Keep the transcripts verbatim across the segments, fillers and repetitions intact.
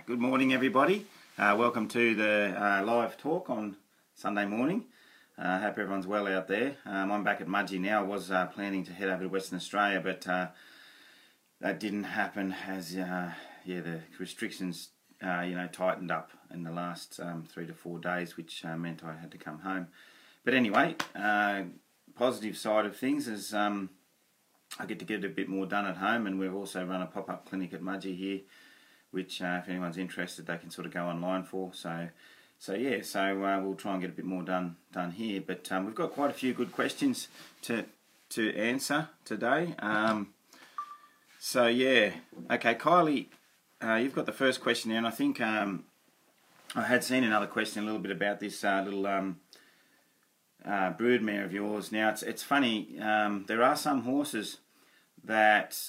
good morning everybody. Uh, welcome to the uh, live talk on Sunday morning. I uh, hope everyone's well out there. Um, I'm back at Mudgee now. I was uh, planning to head over to Western Australia, but uh, that didn't happen as uh, yeah, the restrictions uh, you know tightened up in the last um, three to four days, which uh, meant I had to come home. But anyway, uh, positive side of things is um, I get to get a bit more done at home, and we've also run a pop-up clinic at Mudgee here, which uh, if anyone's interested they can sort of go online for. So so yeah, so uh, we'll try and get a bit more done done here. But um, we've got quite a few good questions to to answer today. Um, so yeah, okay, Kylie, uh, you've got the first question there, and I think um, I had seen another question a little bit about this uh, little um, uh, broodmare of yours. Now it's it's funny. Um, there are some horses that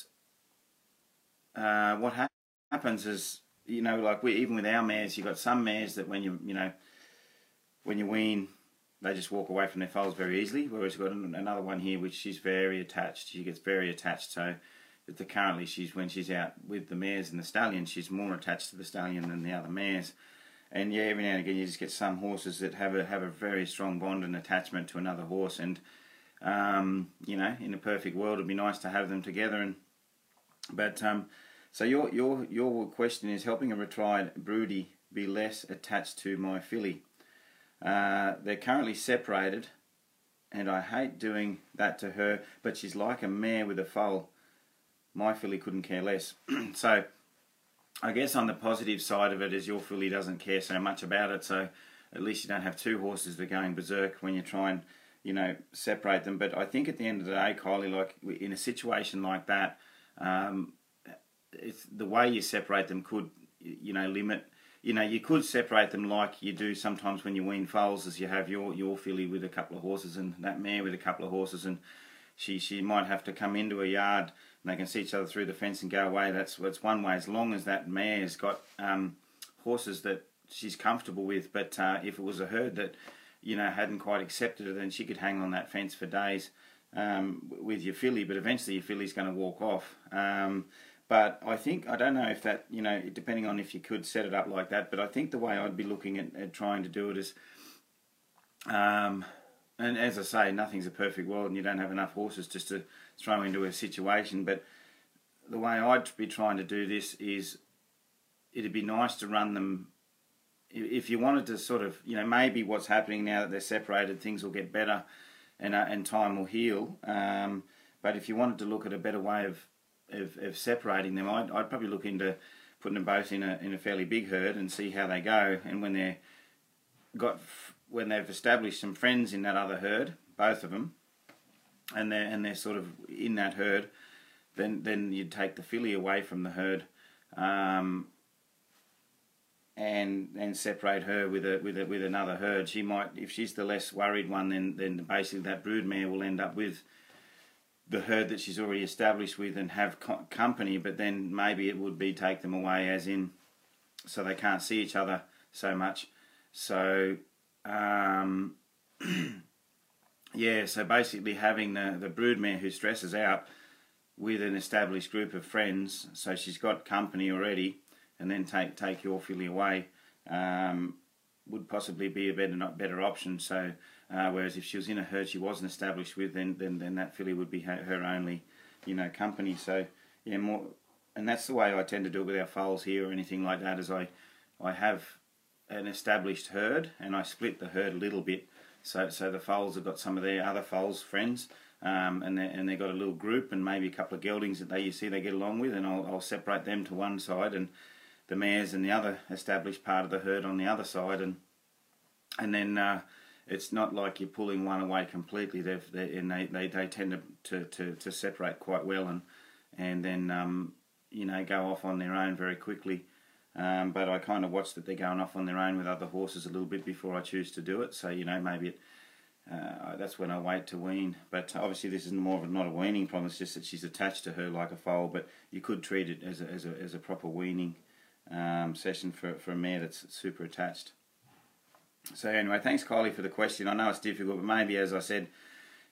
uh, what happens. happens is, you know, like we even with our mares, you've got some mares that when you you know when you wean, they just walk away from their foals very easily, whereas you've got another one here which she's very attached. She gets very attached. So the, currently she's when she's out with the mares and the stallion, she's more attached to the stallion than the other mares. And yeah, every now and again you just get some horses that have a have a very strong bond and attachment to another horse, and um, you know, in a perfect world it'd be nice to have them together. And but um, So your your your question is helping a retried broodie be less attached to my filly. Uh, they're currently separated, and I hate doing that to her, but she's like a mare with a foal. My filly couldn't care less. So I guess on the positive side of it is your filly doesn't care so much about it, so at least you don't have two horses that are going berserk when you try and, you know, separate them. But I think at the end of the day, Kylie, like in a situation like that, um, it's the way you separate them could, you know, limit. You know, you could separate them like you do sometimes when you wean foals, as you have your your filly with a couple of horses and that mare with a couple of horses, and she she might have to come into a yard and they can see each other through the fence and go away. That's that's one way, as long as that mare's got um, horses that she's comfortable with. But uh, if it was a herd that, you know, hadn't quite accepted it, then she could hang on that fence for days um, with your filly. But eventually your filly's going to walk off. Um, But I think, I don't know if that, you know, depending on if you could set it up like that, but I think the way I'd be looking at, at trying to do it is, um, and as I say, nothing's a perfect world and you don't have enough horses just to throw into a situation, but the way I'd be trying to do this is, it'd be nice to run them, if you wanted to sort of, you know, maybe what's happening now that they're separated, things will get better and, uh, and time will heal, um, but if you wanted to look at a better way of Of, of separating them, I'd, I'd probably look into putting them both in a in a fairly big herd and see how they go. And when they're got when they've established some friends in that other herd, both of them, and they're and they're sort of in that herd, then then you'd take the filly away from the herd, um, and and separate her with a with a with another herd. She might, if she's the less worried one, then then basically that brood mare will end up with the herd that she's already established with and have co company, but then maybe it would be take them away as in, so they can't see each other so much. So, um, yeah, so basically having the, the broodmare who stresses out with an established group of friends, so she's got company already, and then take, take your filly away, um, would possibly be a better, not better option. So, Uh, whereas if she was in a herd she wasn't established with, then then, then that filly would be her, her only, you know, company. So yeah, more, and that's the way I tend to do it with our foals here or anything like that. Is I I have an established herd and I split the herd a little bit. So so the foals have got some of their other foals friends, um, and they and they got a little group and maybe a couple of geldings that they you see they get along with, and I'll I'll separate them to one side and the mares and the other established part of the herd on the other side, and and then. Uh, It's not like you're pulling one away completely. They've, they and they, they, they tend to, to, to, to separate quite well, and and then um, you know, go off on their own very quickly. Um, but I kind of watch that they're going off on their own with other horses a little bit before I choose to do it. So you know, maybe it, uh, that's when I wait to wean. But obviously this is more of a, not a weaning problem. It's just that she's attached to her like a foal. But you could treat it as a as a as a proper weaning um, session for for a mare that's super attached. So anyway, thanks Kylie for the question. I know it's difficult, but maybe, as I said,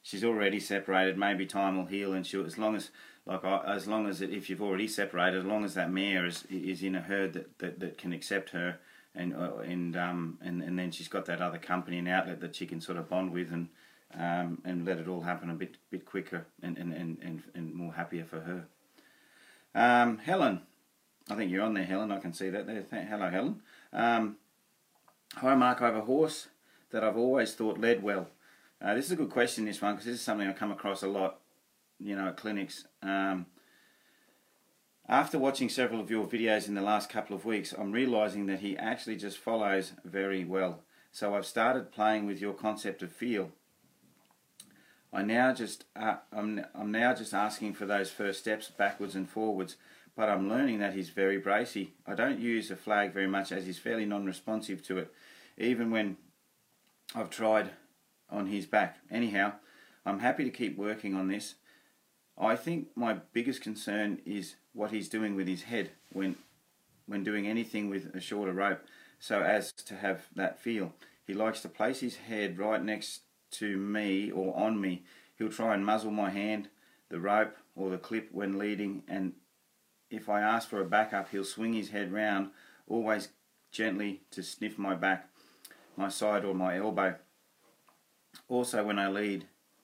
she's already separated. Maybe time will heal, and she'll, as long as like I, as long as it, if you've already separated, as long as that mare is is in a herd that that, that can accept her, and uh, and um and and then she's got that other company and outlet that she can sort of bond with, and um and let it all happen a bit bit quicker and and and and, and more happier for her. Um, Helen, I think you're on there, Helen. I can see that there. Hello, Helen. Um, hi, Mark. I have a horse that I've always thought led well. Uh, this is a good question, this one, because this is something I come across a lot, you know, at clinics. Um, after watching several of your videos in the last couple of weeks, I'm realising that he actually just follows very well. So I've started playing with your concept of feel. I now just uh, I'm I'm now just asking for those first steps backwards and forwards, but I'm learning that he's very bracy. I don't use a flag very much as he's fairly non-responsive to it, even when I've tried on his back. Anyhow, I'm happy to keep working on this. I think my biggest concern is what he's doing with his head when when doing anything with a shorter rope, so as to have that feel. He likes to place his head right next to me or on me. He'll try and muzzle my hand, the rope or the clip when leading, and if I ask for a backup, he'll swing his head round, always gently to sniff my back, my side or my elbow. Also, when I lead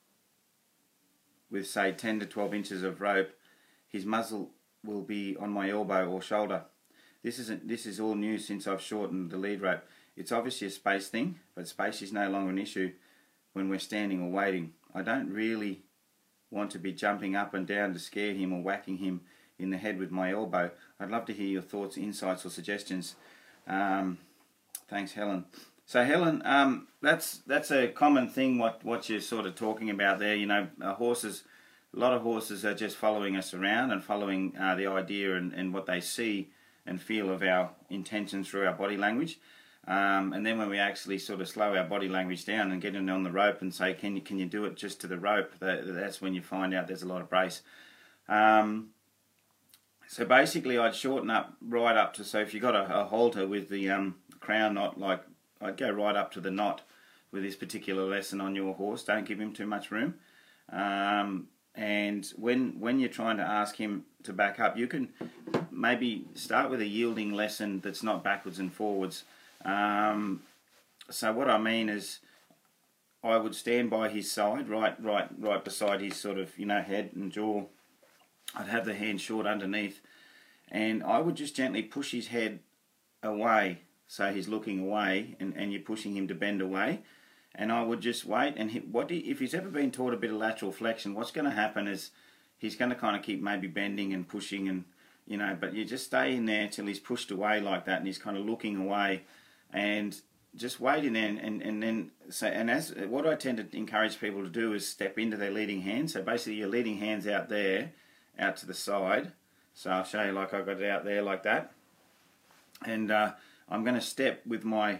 with say ten to twelve inches of rope, his muzzle will be on my elbow or shoulder. This isn't this is all new since I've shortened the lead rope. It's obviously a space thing, but space is no longer an issue when we're standing or waiting. I don't really want to be jumping up and down to scare him or whacking him in the head with my elbow. I'd love to hear your thoughts, insights or suggestions. Um, thanks, Helen. So Helen, um, that's that's a common thing what, what you're sort of talking about there. You know, uh, horses, a lot of horses are just following us around and following uh, the idea and, and what they see and feel of our intentions through our body language. Um, and then when we actually sort of slow our body language down and get in on the rope and say, can you can you do it just to the rope, that, that's when you find out there's a lot of brace. Um, so basically I'd shorten up right up to, so if you got a, a halter with the um, crown knot, like I'd go right up to the knot with this particular lesson on your horse. Don't give him too much room. Um, and when when you're trying to ask him to back up, you can maybe start with a yielding lesson that's not backwards and forwards. Um, so what I mean is, I would stand by his side, right, right, right beside his sort of, you know, head and jaw. I'd have the hand short underneath, and I would just gently push his head away, so he's looking away, and, and you're pushing him to bend away. And I would just wait, and he, what he, if he's ever been taught a bit of lateral flexion, what's going to happen is he's going to kind of keep maybe bending and pushing, and you know, but you just stay in there till he's pushed away like that, and he's kind of looking away. And just wait in there, and, and, and then so and as what I tend to encourage people to do is step into their leading hand. So basically your leading hand's out there, out to the side. So I'll show you, like I've got it out there like that. And uh, I'm going to step with my,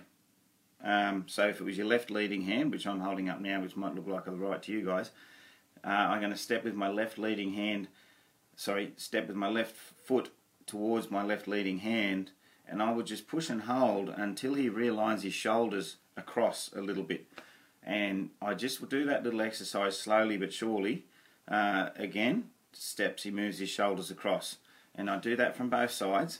um, so if it was your left leading hand, which I'm holding up now, which might look like the right to you guys, uh, I'm going to step with my left leading hand, sorry, step with my left foot towards my left leading hand, and I would just push and hold until he realigns his shoulders across a little bit. And I just would do that little exercise slowly but surely. Uh, again, steps, he moves his shoulders across. And I do that from both sides,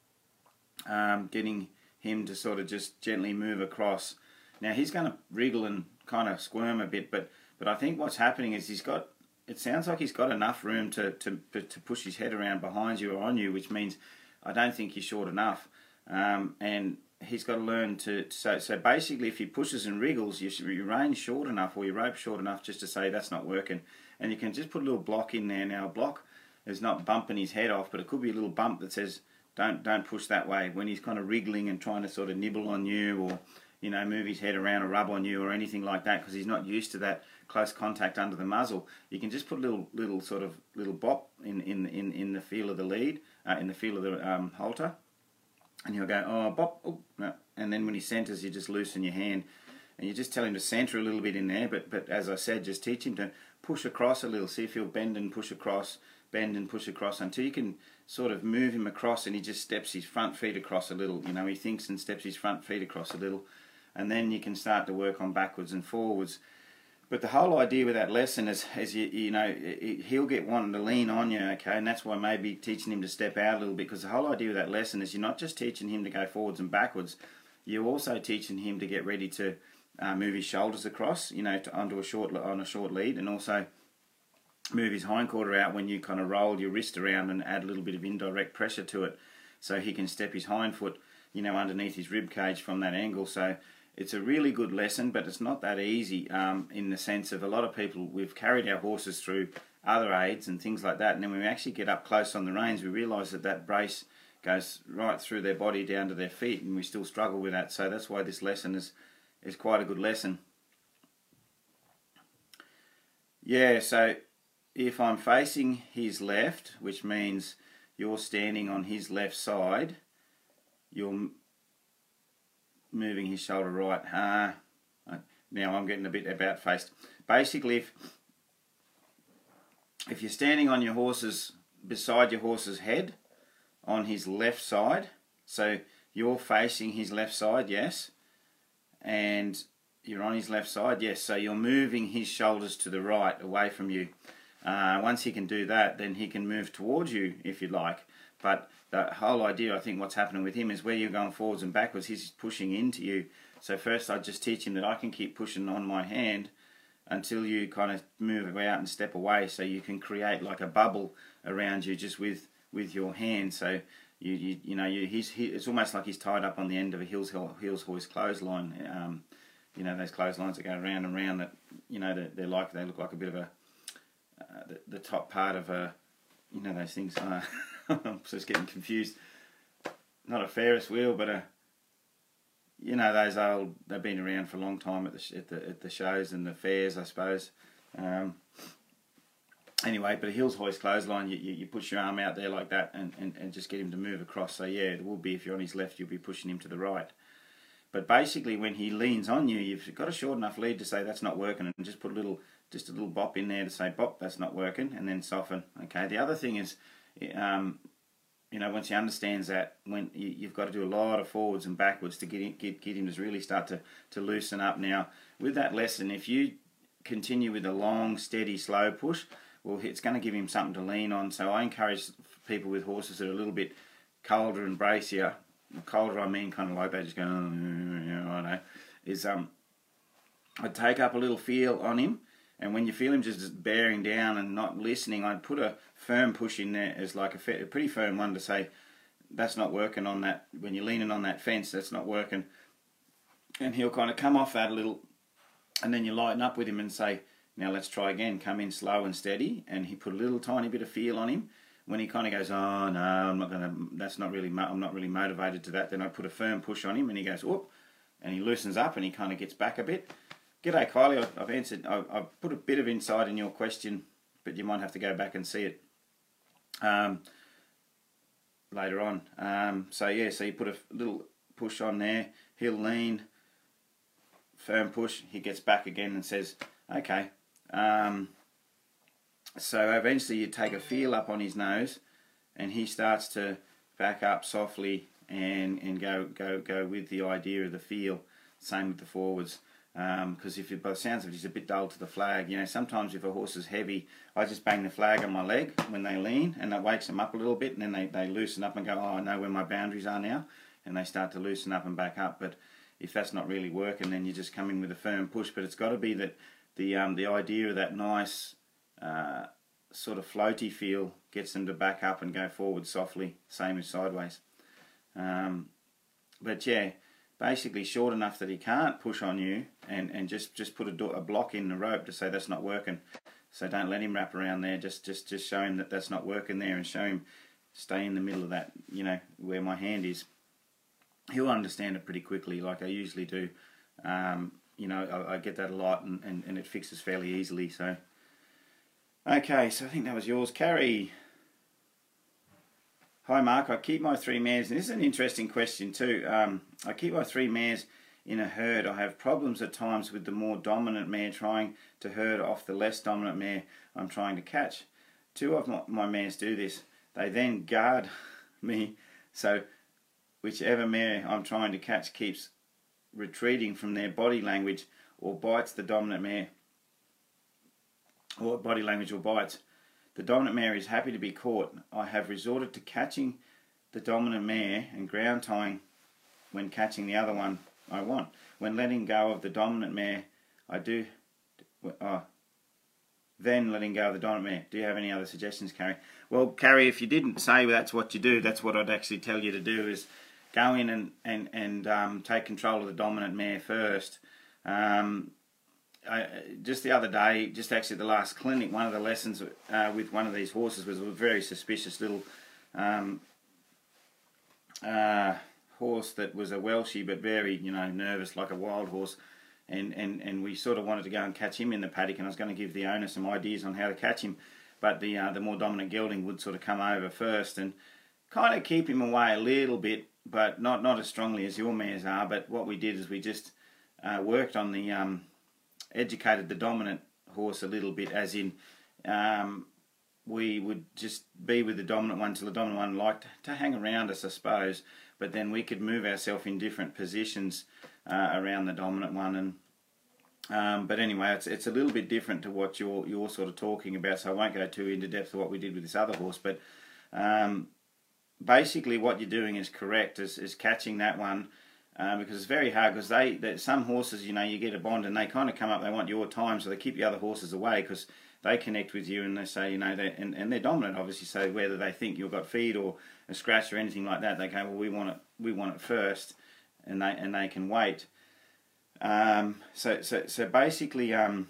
um, getting him to sort of just gently move across. Now he's going to wriggle and kind of squirm a bit, but, but I think what's happening is he's got, it sounds like he's got enough room to, to, to push his head around behind you or on you, which means I don't think he's short enough. Um, and he's got to learn to, so, so basically if he pushes and wriggles, you should, your rein short enough or your rope short enough just to say that's not working. And you can just put a little block in there. Now a block is not bumping his head off, but it could be a little bump that says don't don't push that way, when he's kind of wriggling and trying to sort of nibble on you, or you know, move his head around or rub on you or anything like that, because he's not used to that close contact under the muzzle. You can just put a little little sort of little bop in in in, in the feel of the lead, uh, in the feel of the um, halter. And he'll go, oh, bop, oh, no. And then when he centres, you just loosen your hand. And you just tell him to centre a little bit in there. But, but as I said, just teach him to push across a little. See if he'll bend and push across, bend and push across, until you can sort of move him across, and he just steps his front feet across a little. You know, he thinks and steps his front feet across a little. And then you can start to work on backwards and forwards. But the whole idea with that lesson is, is you, you know, he'll get wanting to lean on you, okay, and that's why maybe teaching him to step out a little bit, because the whole idea of that lesson is you're not just teaching him to go forwards and backwards, you're also teaching him to get ready to uh, move his shoulders across, you know, to, onto a short on a short lead, and also move his hindquarter out when you kind of roll your wrist around and add a little bit of indirect pressure to it, so he can step his hind foot, you know, underneath his rib cage from that angle. So it's a really good lesson, but it's not that easy um, in the sense of a lot of people, we've carried our horses through other aids and things like that, and then when we actually get up close on the reins, we realise that that brace goes right through their body down to their feet, and we still struggle with that. So that's why this lesson is, is quite a good lesson. Yeah, so if I'm facing his left, which means you're standing on his left side, you're moving his shoulder right. Uh, now I'm getting a bit about faced. Basically, if, if you're standing on your horse's, beside your horse's head, on his left side, so you're facing his left side, yes, and you're on his left side, yes, so you're moving his shoulders to the right, away from you. Uh, once he can do that, then he can move towards you if you like. But the whole idea, I think what's happening with him is where you're going forwards and backwards, he's pushing into you. So first I just teach him that I can keep pushing on my hand until you kind of move out and step away, so you can create like a bubble around you just with, with your hand. So you you, you know, you, he's, he, it's almost like he's tied up on the end of a heels, heels hoist clothesline. Um, you know, those clotheslines that go round and round that, you know, they're, they're like, they look like a bit of a, uh, the, the top part of a, you know, those things. Uh, I'm just getting confused. Not a Ferris wheel, but a, you know, those old, they've been around for a long time at the at the, at the shows and the fairs, I suppose. Um, anyway, but a heels hoist clothesline, you, you, you push your arm out there like that and, and, and just get him to move across. So yeah, it will be, if you're on his left, you'll be pushing him to the right. But basically, when he leans on you, you've got a short enough lead to say that's not working, and just put a little, just a little bop in there to say, bop, that's not working, and then soften. Okay. The other thing is, um, you know, once he understands that, when you, you've got to do a lot of forwards and backwards to get him, get, get him to really start to, to loosen up. Now, with that lesson, if you continue with a long, steady, slow push, well, it's going to give him something to lean on. So I encourage people with horses that are a little bit colder and bracier. Colder, I mean, kind of like they just go, oh, you know, I know, is um, I'd take up a little feel on him, and when you feel him just bearing down and not listening, I'd put a firm push in there as like a, a pretty firm one to say, that's not working on that, when you're leaning on that fence, that's not working. And he'll kind of come off that a little, and then you lighten up with him and say, now let's try again, come in slow and steady, and he put a little tiny bit of feel on him. When he kind of goes, oh no, I'm not gonna, that's not really, I'm not really motivated to that, then I put a firm push on him, and he goes, whoop, and he loosens up, and he kind of gets back a bit. G'day Kylie, I've answered, I've, I've put a bit of insight in your question, but you might have to go back and see it um, later on. Um, so yeah, so you put a little push on there, he'll lean, firm push, he gets back again and says, okay. Um, so eventually you take a feel up on his nose, and he starts to back up softly and, and go, go, go with the idea of the feel. Same with the forwards. Because um, if it, by the sounds of it, he's a bit dull to the flag. You know, sometimes if a horse is heavy, I just bang the flag on my leg when they lean, and that wakes them up a little bit, and then they, they loosen up and go, oh, I know where my boundaries are now, and they start to loosen up and back up. But if that's not really working, then you just come in with a firm push. But it's got to be that the um, the idea of that nice uh, sort of floaty feel gets them to back up and go forward softly, same as sideways. Um, but yeah, basically short enough that he can't push on you, and, and just, just put a, do a block in the rope to say that's not working. So don't let him wrap around there, just, just, just show him that that's not working there, and show him stay in the middle of that, you know, where my hand is. He'll understand it pretty quickly, like I usually do. Um, you know, I, I get that a lot, and, and, and it fixes fairly easily. So, okay, so I think that was yours. Carrie. Hi Mark, I keep my three mares, and this is an interesting question too. Um, I keep my three mares in a herd. I have problems at times with the more dominant mare trying to herd off the less dominant mare I'm trying to catch. Two of my, my mares do this. They then guard me, so whichever mare I'm trying to catch keeps retreating from their body language or bites the dominant mare. or body language or bites. The dominant mare is happy to be caught. I have resorted to catching the dominant mare and ground tying when catching the other one I want. When letting go of the dominant mare, I do... Oh, then letting go of the dominant mare. Do you have any other suggestions, Carrie? Well, Carrie, if you didn't say that's what you do, that's what I'd actually tell you to do, is go in and, and, and um, take control of the dominant mare first. Um, I, just the other day, just actually at the last clinic, one of the lessons uh, with one of these horses was a very suspicious little um, uh, horse that was a Welshie, but very, you know, nervous like a wild horse. And, and, and we sort of wanted to go and catch him in the paddock, and I was going to give the owner some ideas on how to catch him, but the uh, the more dominant gelding would sort of come over first and kind of keep him away a little bit, but not, not as strongly as your mares are. But what we did is we just uh, worked on the, um, educated the dominant horse a little bit, as in um, we would just be with the dominant one till the dominant one liked to hang around us, I suppose, but then we could move ourselves in different positions Uh, around the dominant one. And um, but anyway, it's it's a little bit different to what you're you're sort of talking about, so I won't go too into depth of what we did with this other horse. But um, basically, what you're doing is correct, is, is catching that one, uh, because it's very hard. Because they, they some horses, you know, you get a bond and they kind of come up, they want your time, so they keep the other horses away because they connect with you and they say, you know, they and, and they're dominant, obviously. So whether they think you've got feed or a scratch or anything like that, they go, well, we want it, we want it first. And they and they can wait. Um, so so so basically, um,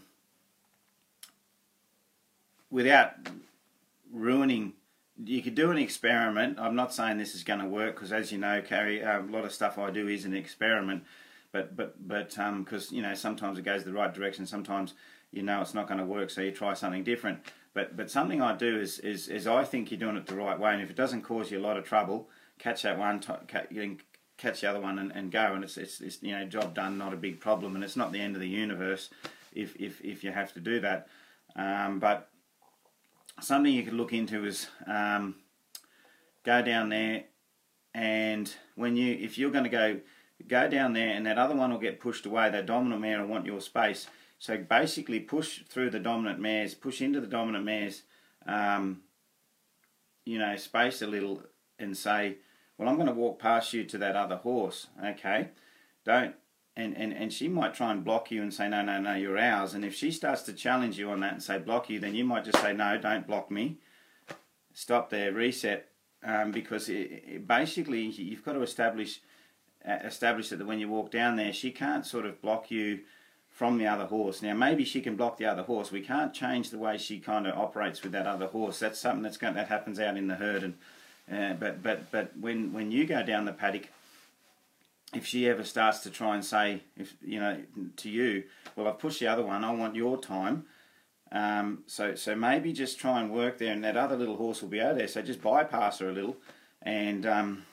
without ruining, you could do an experiment. I'm not saying this is going to work because, as you know, Carrie, um, a lot of stuff I do is an experiment. But but but because um, you know, sometimes it goes the right direction, sometimes you know it's not going to work, so you try something different. But but something I do is is is I think you're doing it the right way, and if it doesn't cause you a lot of trouble, catch that one. Catch the other one and, and go, and it's, it's it's you know, job done, not a big problem, and it's not the end of the universe if if if you have to do that. Um, but something you could look into is um, go down there, and when you if you're going to go go down there, and that other one will get pushed away. That dominant mare will want your space. So basically, push through the dominant mares, push into the dominant mares, um, you know, space a little, and say, well, I'm going to walk past you to that other horse, okay? Don't, and, and, and she might try and block you and say, no, no, no, you're ours. And if she starts to challenge you on that and say block you, then you might just say, no, don't block me. Stop there, reset, um, because it, it basically you've got to establish, uh, establish that when you walk down there, she can't sort of block you from the other horse. Now, maybe she can block the other horse. We can't change the way she kind of operates with that other horse. That's something that's going, that happens out in the herd. And Uh, but but but when when you go down the paddock, if she ever starts to try and say, if you know, to you, well, I've pushed the other one, I want your time. Um, so so maybe just try and work there, and that other little horse will be out there. So just bypass her a little, and um,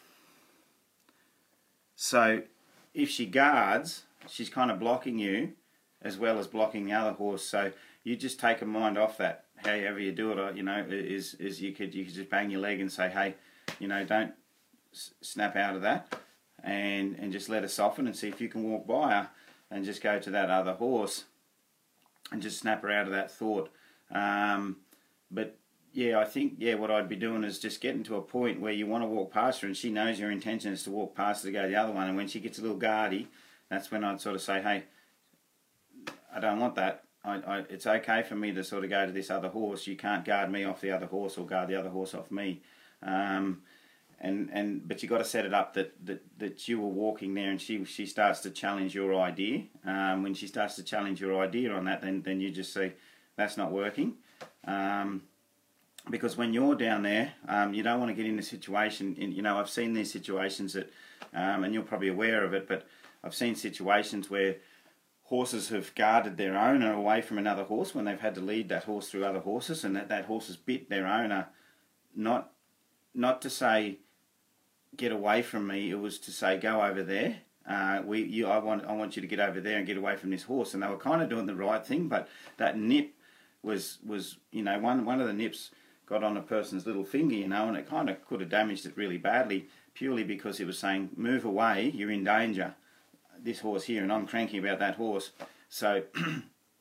so if she guards, she's kind of blocking you, as well as blocking the other horse. So you just take her mind off that. However you do it, you know, is is you could you could just bang your leg and say, hey, you know, don't s snap out of that, and and just let her soften and see if you can walk by her, and just go to that other horse, and just snap her out of that thought. Um, but yeah, I think yeah, what I'd be doing is just getting to a point where you want to walk past her, and she knows your intention is to walk past her to go to the other one, and when she gets a little guardy, that's when I'd sort of say, hey, I don't want that. I, I, it's okay for me to sort of go to this other horse. You can't guard me off the other horse or guard the other horse off me. Um, and and but you got to set it up that, that that you were walking there, and she she starts to challenge your idea. Um, when she starts to challenge your idea on that, then then you just say that's not working. Um, because when you're down there, um, you don't want to get in a situation. In, you know, I've seen these situations that, um, and you're probably aware of it, but I've seen situations where horses have guarded their owner away from another horse when they've had to lead that horse through other horses, and that, that horse has bit their owner, not not to say get away from me, it was to say go over there. Uh, we you I want I want you to get over there and get away from this horse. And they were kind of doing the right thing, but that nip was was you know one one of the nips got on a person's little finger, you know, and it kind of could have damaged it really badly, purely because it was saying move away, you're in danger. This horse here, and I'm cranky about that horse. So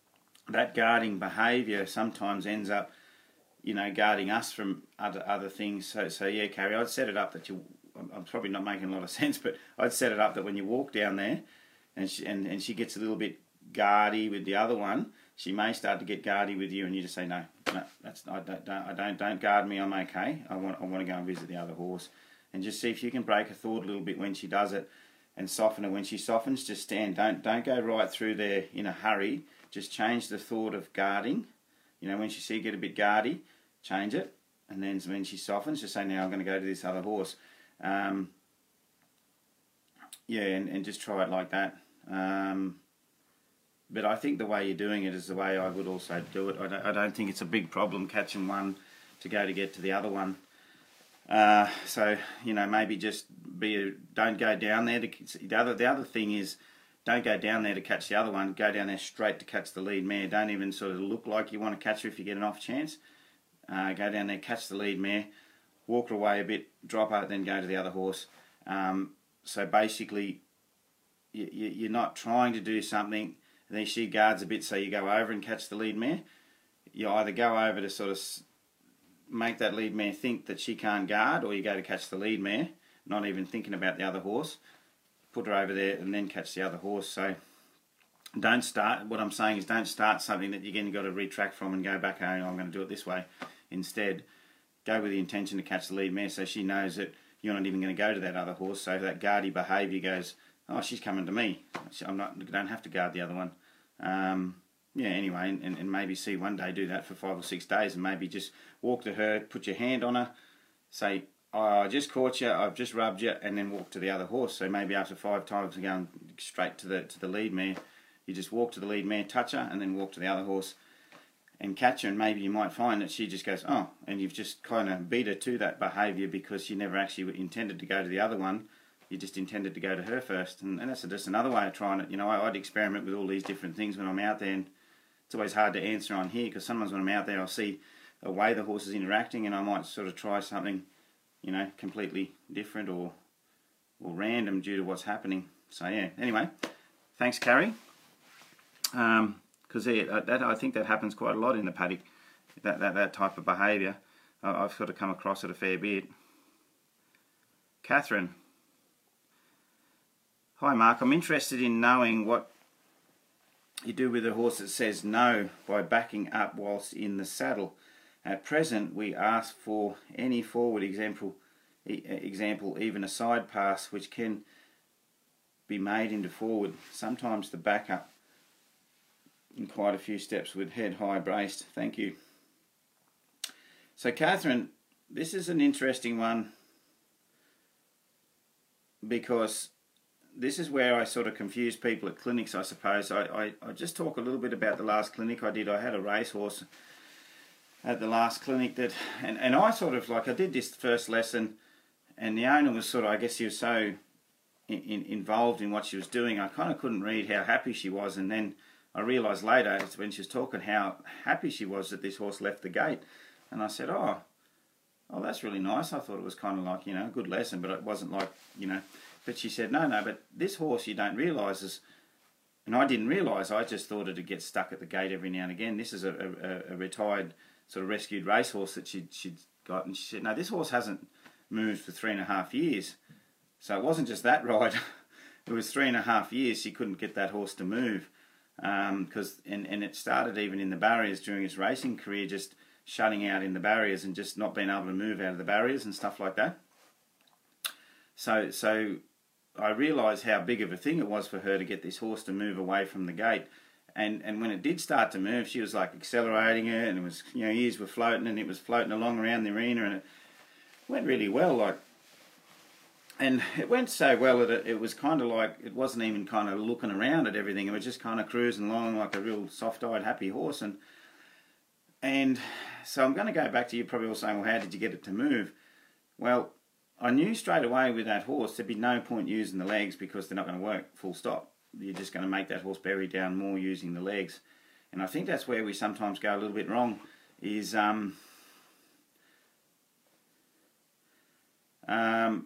that guarding behaviour sometimes ends up, you know, guarding us from other other things. So, so yeah, Carrie, I'd set it up that you. I'm probably not making a lot of sense, but I'd set it up that when you walk down there, and she, and, and she gets a little bit guardy with the other one, she may start to get guardy with you, and you just say, no, no, that's I don't, don't I don't don't guard me. I'm okay. I want I want to go and visit the other horse, and just see if you can break a thought a little bit when she does it, and soften her when she softens. Just stand. Don't don't go right through there in a hurry. Just change the thought of guarding. You know, when she see you get a bit guardy, change it, and then when she softens, just say, now I'm going to go to this other horse. Um, yeah, and, and just try it like that. Um, but I think the way you're doing it is the way I would also do it. I don't, I don't think it's a big problem catching one to go to get to the other one. Uh, so, you know, maybe just be a, don't go down there. To, the, other, the other thing is, don't go down there to catch the other one. Go down there straight to catch the lead mare. Don't even sort of look like you want to catch her if you get an off chance. Uh, go down there, catch the lead mare, walk her away a bit, drop her, then go to the other horse. Um, so basically, you, you, you're not trying to do something, and then she guards a bit, so you go over and catch the lead mare. You either go over to sort of make that lead mare think that she can't guard, or you go to catch the lead mare, not even thinking about the other horse. Put her over there and then catch the other horse. So don't start, what I'm saying is don't start something that you're going to got to retract from and go back, oh, I'm going to do it this way. Instead, go with the intention to catch the lead mare, so she knows that you're not even going to go to that other horse. So that guardy behaviour goes, oh, she's coming to me. I'm not, I don't have to guard the other one. Um, yeah, anyway, and, and maybe see one day do that for five or six days, and maybe just walk to her, put your hand on her, say, oh, I just caught you, I've just rubbed you, and then walk to the other horse. So maybe after five times of going straight to the to the lead mare, you just walk to the lead mare, touch her, and then walk to the other horse and catch her. And maybe you might find that she just goes, oh, and you've just kind of beat her to that behaviour because you never actually intended to go to the other one. You just intended to go to her first. And, and that's just another way of trying it. You know, I, I'd experiment with all these different things when I'm out there, and it's always hard to answer on here because sometimes when I'm out there I'll see a way the horse is interacting, and I might sort of try something, you know, completely different or or random due to what's happening. So yeah, anyway, thanks, Carrie. Um, because yeah, that I think that happens quite a lot in the paddock. That that that type of behaviour, I've sort of come across it a fair bit. Catherine, hi Mark. I'm interested in knowing what you do with a horse that says no by backing up whilst in the saddle. At present, we ask for any forward example, example, even a side pass, which can be made into forward. Sometimes the backup in quite a few steps with head high braced. Thank you. So, Catherine, this is an interesting one because this is where I sort of confuse people at clinics, I suppose. I, I, I just talk a little bit about the last clinic I did. I had a racehorse at the last clinic that, and, and I sort of like, I did this first lesson, and the owner was sort of, I guess he was so in, in, involved in what she was doing, I kind of couldn't read how happy she was, and then I realised later when she was talking how happy she was that this horse left the gate, and I said, oh, oh that's really nice. I thought it was kind of like, you know, a good lesson, but it wasn't like, you know, but she said, no, no, but this horse you don't realise is, and I didn't realise, I just thought it'd get stuck at the gate every now and again. This is a, a, a retired sort of rescued racehorse that she'd, she'd got, and she said, no, this horse hasn't moved for three and a half years. So it wasn't just that ride, it was three and a half years she couldn't get that horse to move. Because um, and, and it started even in the barriers during its racing career, just shutting out in the barriers and just not being able to move out of the barriers and stuff like that. So, so I realised how big of a thing it was for her to get this horse to move away from the gate. And and when it did start to move, she was like accelerating it, and it was, you know, ears were floating, and it was floating along around the arena, and it went really well. Like, and it went so well that it, it was kind of like it wasn't even kind of looking around at everything. It was just kind of cruising along like a real soft-eyed, happy horse. And and so I'm going to go back to you. Probably all saying, well, how did you get it to move? Well, I knew straight away with that horse there'd be no point using the legs because they're not going to work. Full stop. You're just going to make that horse bury down more using the legs. And I think that's where we sometimes go a little bit wrong, is um, um,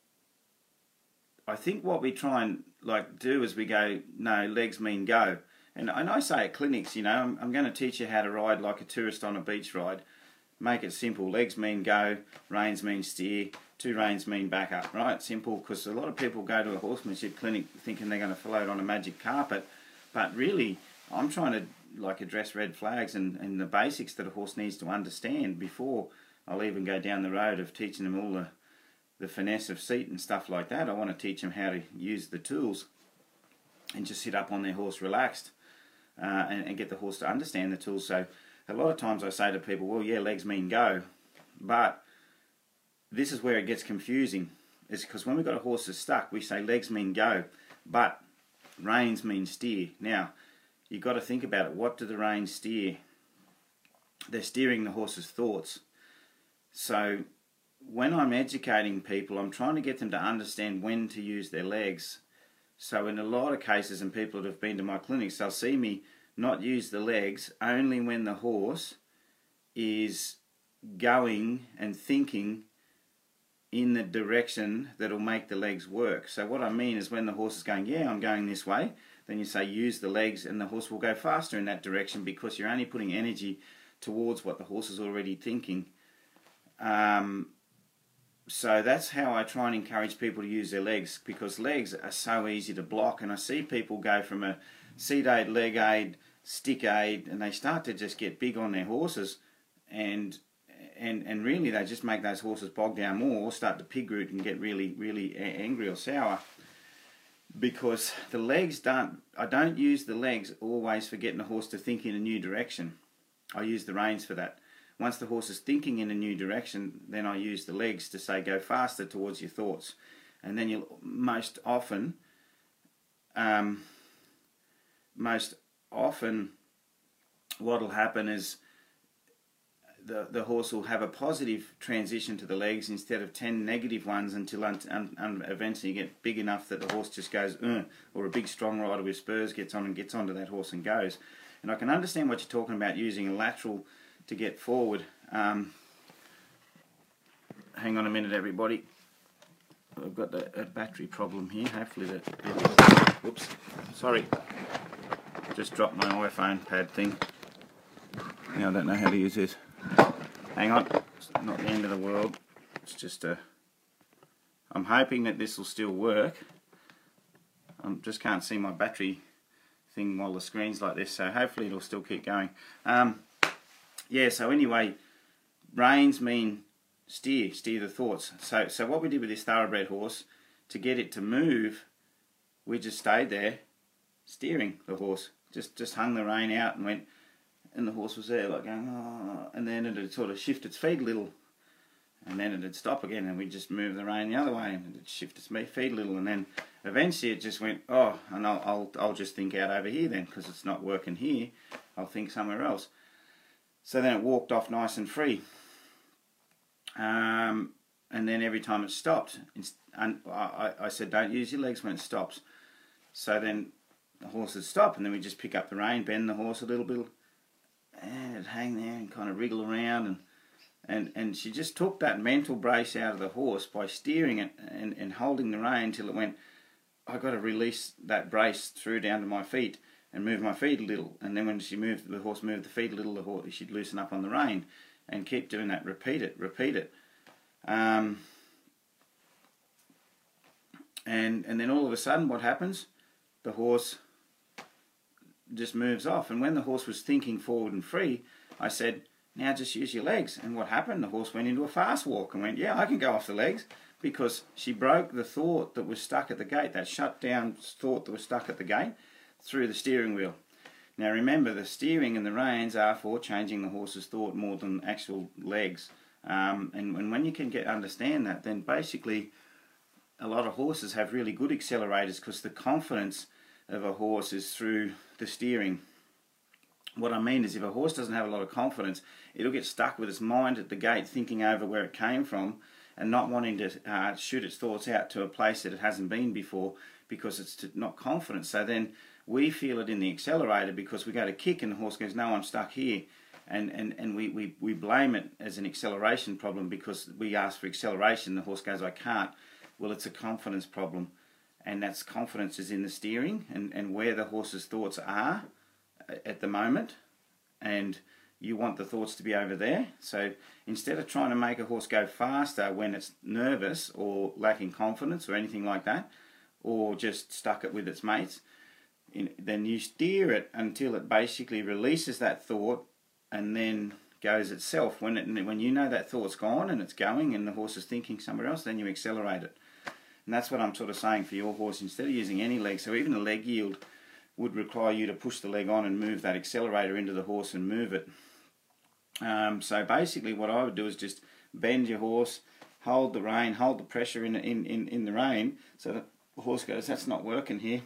I think what we try and like do is we go, no, legs mean go. And, and I say at clinics, you know, I'm, I'm going to teach you how to ride like a tourist on a beach ride. Make it simple. Legs mean go, reins mean steer, two reins mean back up, right? Simple, because a lot of people go to a horsemanship clinic thinking they're going to float on a magic carpet, but really I'm trying to like address red flags and, and the basics that a horse needs to understand before I'll even go down the road of teaching them all the, the finesse of seat and stuff like that. I want to teach them how to use the tools and just sit up on their horse relaxed uh, and, and get the horse to understand the tools. So a lot of times I say to people, well, yeah, legs mean go, but this is where it gets confusing. It's because when we've got a horse that's stuck, we say legs mean go, but reins mean steer. Now, you've got to think about it. What do the reins steer? They're steering the horse's thoughts. So when I'm educating people, I'm trying to get them to understand when to use their legs. So in a lot of cases, and people that have been to my clinics, they'll see me not use the legs only when the horse is going and thinking in the direction that'll make the legs work. So what I mean is when the horse is going, yeah, I'm going this way, then you say use the legs and the horse will go faster in that direction because you're only putting energy towards what the horse is already thinking. Um, so that's how I try and encourage people to use their legs, because legs are so easy to block, and I see people go from a seat aid, leg aid, stick aid, and they start to just get big on their horses, and and and really they just make those horses bog down more, or start to pig root and get really really angry or sour, because the legs don't. I don't use the legs always for getting a horse to think in a new direction. I use the reins for that. Once the horse is thinking in a new direction, then I use the legs to say go faster towards your thoughts, and then you'll most often, um, most often, what'll happen is the the horse will have a positive transition to the legs instead of ten negative ones until un, un, un, eventually you get big enough that the horse just goes, uh, or a big strong rider with spurs gets on and gets onto that horse and goes. And I can understand what you're talking about, using a lateral to get forward. Um, hang on a minute, everybody. I've got a, a battery problem here. Hopefully that. Whoops. Sorry. Just dropped my iPhone pad thing. Now I don't know how to use this. Hang on. It's not the end of the world. It's just a. I'm hoping that this will still work. I just can't see my battery thing while the screen's like this, so hopefully it'll still keep going. Um, Yeah, so anyway, reins mean steer, steer the thoughts. So so what we did with this thoroughbred horse, to get it to move, we just stayed there, steering the horse. Just just hung the rein out and went, and the horse was there like going, oh, and then it'd sort of shift its feet a little, and then it'd stop again, and we'd just move the rein the other way, and it'd shift its feet a little, and then eventually it just went, oh, and I'll, I'll, I'll just think out over here then, because it's not working here, I'll think somewhere else. So then it walked off nice and free. Um, and then every time it stopped, and I, I said, don't use your legs when it stops. So then the horse would stop, and then we just pick up the rein, bend the horse a little bit, and it'd hang there and kind of wriggle around. And, and, and she just took that mental brace out of the horse by steering it and, and holding the rein till it went, I've got to release that brace through down to my feet and move my feet a little, and then when she moved, the horse moved the feet a little, the horse, she'd loosen up on the rein, and keep doing that. Repeat it, repeat it, um, and and then all of a sudden, what happens? The horse just moves off. And when the horse was thinking forward and free, I said, "Now just use your legs." And what happened? The horse went into a fast walk and went, "Yeah, I can go off the legs," because she broke the thought that was stuck at the gate, that shut down thought that was stuck at the gate, through the steering wheel. Now remember, the steering and the reins are for changing the horse's thought more than actual legs. Um, and, and when you can get understand that, then basically a lot of horses have really good accelerators, because the confidence of a horse is through the steering. What I mean is, if a horse doesn't have a lot of confidence, it'll get stuck with its mind at the gate, thinking over where it came from and not wanting to uh, shoot its thoughts out to a place that it hasn't been before, because it's not confident. So then we feel it in the accelerator, because we go to kick and the horse goes, no, I'm stuck here. And, and, and we, we, we blame it as an acceleration problem, because we ask for acceleration, the horse goes, I can't. Well, it's a confidence problem, and that's confidence is in the steering and, and where the horse's thoughts are. at the moment, and you want the thoughts to be over there. So instead of trying to make a horse go faster when it's nervous or lacking confidence or anything like that, or just stuck it with its mates, in, then you steer it until it basically releases that thought and then goes itself. When it, when you know that thought's gone and it's going and the horse is thinking somewhere else, then you accelerate it. And that's what I'm sort of saying for your horse. Instead of using any leg, so even a leg yield would require you to push the leg on and move that accelerator into the horse and move it. Um, so basically what I would do is just bend your horse, hold the rein, hold the pressure in, in, in, in the rein, so that the horse goes, that's not working here.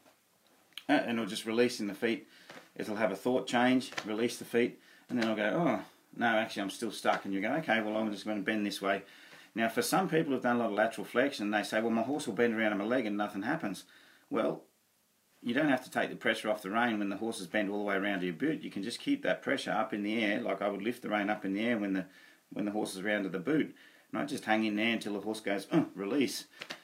Uh, and it'll just release in the feet. It'll have a thought change, release the feet, and then I'll go, oh, no, actually I'm still stuck. And you go, okay, well I'm just going to bend this way. Now for some people who've done a lot of lateral flexion, they say, well my horse will bend around on my leg and nothing happens. Well, you don't have to take the pressure off the rein when the horse is bent all the way around to your boot. You can just keep that pressure up in the air, like I would lift the rein up in the air when the when the horse is around to the boot. And I just hang in there until the horse goes, oh, release.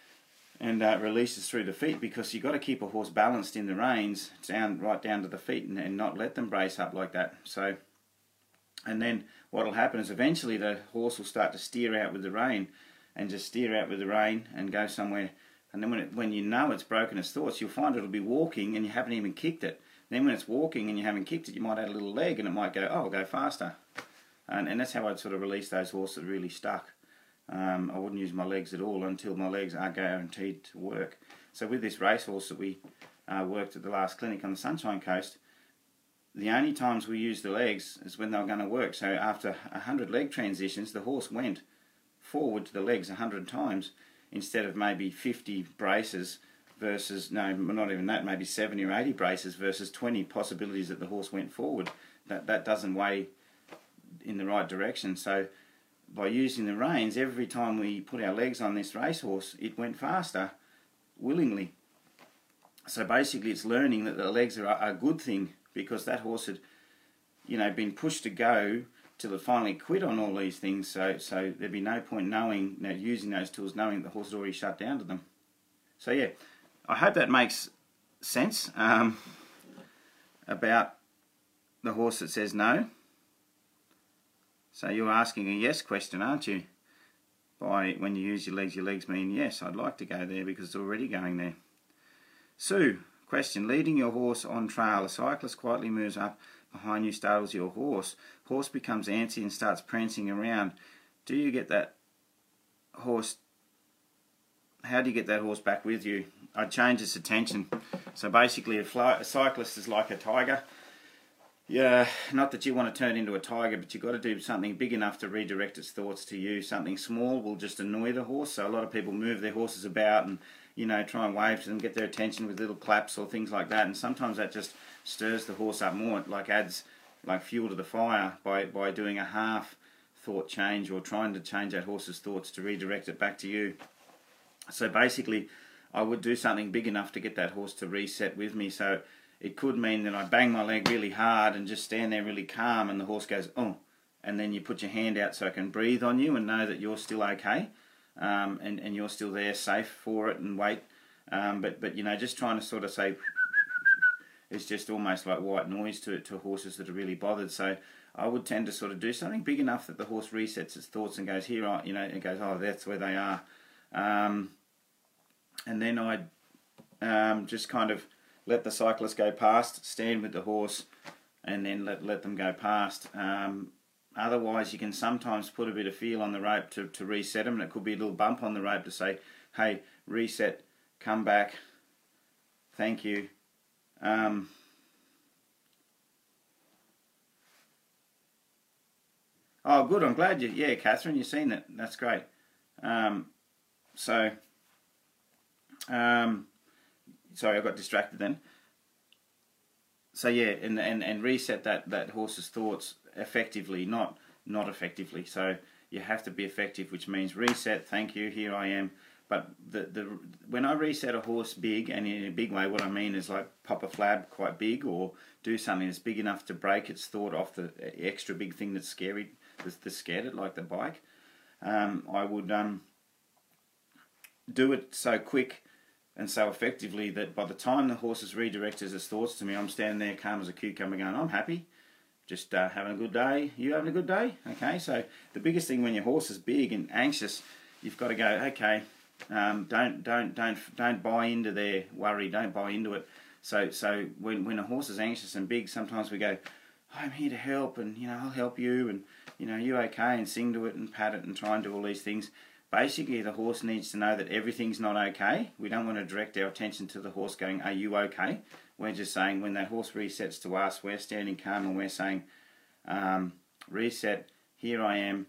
And uh, releases through the feet, because you've got to keep a horse balanced in the reins down right down to the feet and, and not let them brace up like that. So, and then what will happen is eventually the horse will start to steer out with the rein and just steer out with the rein and go somewhere. And then when, it, when you know it's broken its thoughts, you'll find it'll be walking and you haven't even kicked it. Then when it's walking and you haven't kicked it, you might add a little leg and it might go, oh, I'll go faster. And, and that's how I'd sort of release those horses that are really stuck. Um, I wouldn't use my legs at all until my legs are guaranteed to work. So with this racehorse that we uh, worked at the last clinic on the Sunshine Coast, the only times we used the legs is when they were going to work. So after one hundred leg transitions, the horse went forward to the legs one hundred times, instead of maybe fifty braces versus, no, not even that, maybe seventy or eighty braces versus twenty possibilities that the horse went forward. That, that doesn't weigh in the right direction. So by using the reins, every time we put our legs on this racehorse, it went faster, willingly. So basically it's learning that the legs are a good thing, because that horse had, you know, been pushed to go till it finally quit on all these things. So so there'd be no point knowing, you know, using those tools, knowing the horse had already shut down to them. So yeah, I hope that makes sense um, about the horse that says no. So you're asking a yes question, aren't you? By when you use your legs, your legs mean yes, I'd like to go there because it's already going there. Sue, question, leading your horse on trail. A cyclist quietly moves up behind you, startles your horse. Horse becomes antsy and starts prancing around. Do you get that horse, how do you get that horse back with you? I'd change its attention. So basically a, fly, a cyclist is like a tiger. Yeah, not that you want to turn into a tiger, but you've got to do something big enough to redirect its thoughts to you. Something small will just annoy the horse. So a lot of people move their horses about and, you know, try and wave to them, get their attention with little claps or things like that. And sometimes that just stirs the horse up more. It like adds like fuel to the fire by, by doing a half thought change or trying to change that horse's thoughts to redirect it back to you. So basically, I would do something big enough to get that horse to reset with me. So it could mean that I bang my leg really hard and just stand there really calm, and the horse goes, oh, and then you put your hand out so it can breathe on you and know that you're still okay, um, and, and you're still there safe for it and wait. Um, but, but, you know, just trying to sort of say, it's just almost like white noise to, to horses that are really bothered. So I would tend to sort of do something big enough that the horse resets its thoughts and goes, here, you know, it goes, oh, that's where they are. Um, and then I'd um, just kind of let the cyclist go past, stand with the horse, and then let let them go past. Um, otherwise, you can sometimes put a bit of feel on the rope to, to reset them, and it could be a little bump on the rope to say, hey, reset, come back, thank you. Um, oh, good, I'm glad you, yeah, Catherine, you've seen it, that's great. Um, so, um, sorry, I got distracted then. So yeah, and and, and reset that, that horse's thoughts effectively, not not effectively. So you have to be effective, which means reset, thank you, here I am. But the the when I reset a horse big, and in a big way, what I mean is like pop a flab quite big, or do something that's big enough to break its thought off the extra big thing that's scary, that's, that's scared it, like the bike. Um, I would um, do it so quick and so effectively that by the time the horse has redirected his thoughts to me, I'm standing there calm as a cucumber going, I'm happy, just uh, having a good day. You having a good day? Okay, so the biggest thing when your horse is big and anxious, you've got to go, okay, um, don't don't don't don't buy into their worry, don't buy into it. So so when when a horse is anxious and big, sometimes we go, I'm here to help, and you know I'll help you, and you know you okay, and sing to it and pat it and try and do all these things. Basically, the horse needs to know that everything's not okay. We don't want to direct our attention to the horse going, are you okay? We're just saying when that horse resets to us, we're standing calm and we're saying, um, reset, here I am,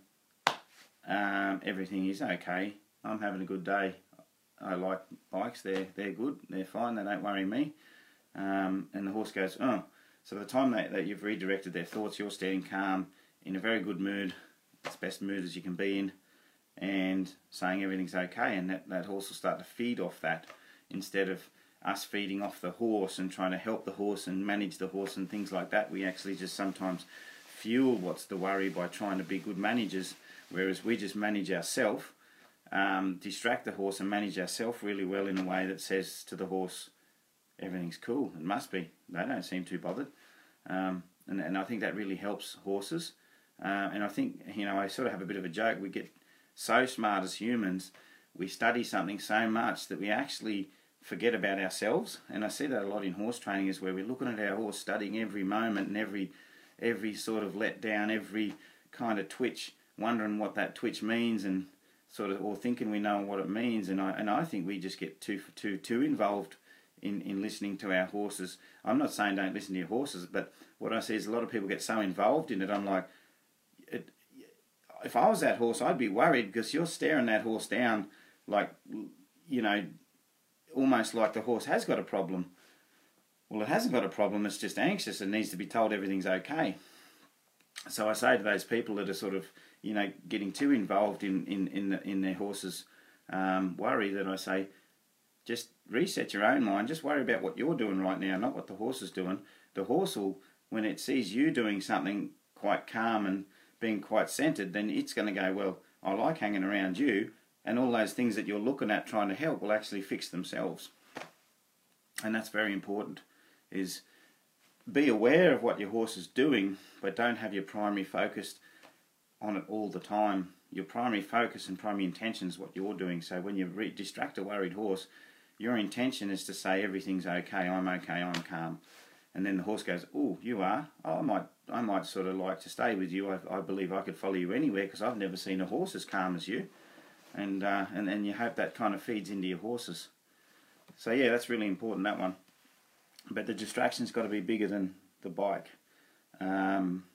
um, everything is okay. I'm having a good day. I like bikes, they're, they're good, they're fine, they don't worry me. Um, and the horse goes, oh. So by the time that, that you've redirected their thoughts, you're standing calm, in a very good mood, as best mood as you can be in, and saying everything's okay, and that, that horse will start to feed off that instead of us feeding off the horse and trying to help the horse and manage the horse and things like that. We actually just sometimes fuel what's the worry by trying to be good managers, whereas we just manage ourselves, um, distract the horse and manage ourselves really well in a way that says to the horse, everything's cool, it must be. They don't seem too bothered. Um, and, and I think that really helps horses. Uh, and I think, you know, I sort of have a bit of a joke. We get so smart as humans, we study something so much that we actually forget about ourselves. And I see that a lot in horse training, is where we're looking at our horse, studying every moment and every every sort of let down, every kind of twitch, wondering what that twitch means, and sort of, or thinking we know what it means. And I and I think we just get too too too involved in in listening to our horses. I'm not saying don't listen to your horses, but what I see is a lot of people get so involved in it. I'm like, it, if I was that horse, I'd be worried, because you're staring that horse down like, you know, almost like the horse has got a problem. Well, it hasn't got a problem, it's just anxious and needs to be told everything's okay. So I say to those people that are sort of, you know, getting too involved in, in, in, the, in their horse's um, worry, that I say, just reset your own mind, just worry about what you're doing right now, not what the horse is doing. The horse will, when it sees you doing something quite calm and being quite centered, then it's going to go, well, I like hanging around you, and all those things that you're looking at trying to help will actually fix themselves. And that's very important, is be aware of what your horse is doing, but don't have your primary focus on it all the time. Your primary focus and primary intention is what you're doing. So when you re distract a worried horse, your intention is to say everything's okay, I'm okay, I'm calm. And then the horse goes, oh, you are? Oh, I might I might sort of like to stay with you. I, I believe I could follow you anywhere, because I've never seen a horse as calm as you. And, uh, and, and you hope that kind of feeds into your horses. So yeah, that's really important, that one. But the distraction's got to be bigger than the bike. Um,